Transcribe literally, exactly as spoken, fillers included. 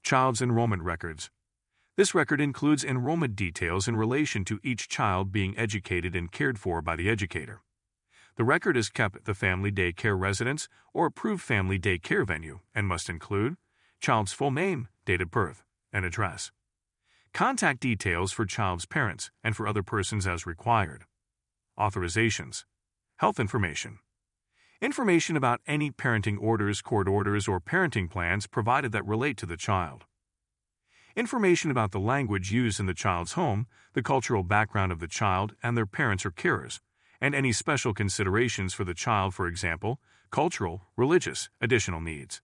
Child's enrollment records. This record includes enrollment details in relation to each child being educated and cared for by the educator. The record is kept at the family day care residence or approved family day care venue and must include child's full name, date of birth, and address. Contact details for child's parents and for other persons as required. Authorizations. Health information. Information about any parenting orders, court orders, or parenting plans provided that relate to the child. Information about the language used in the child's home, the cultural background of the child and their parents or carers, and any special considerations for the child, for example, cultural, religious, additional needs.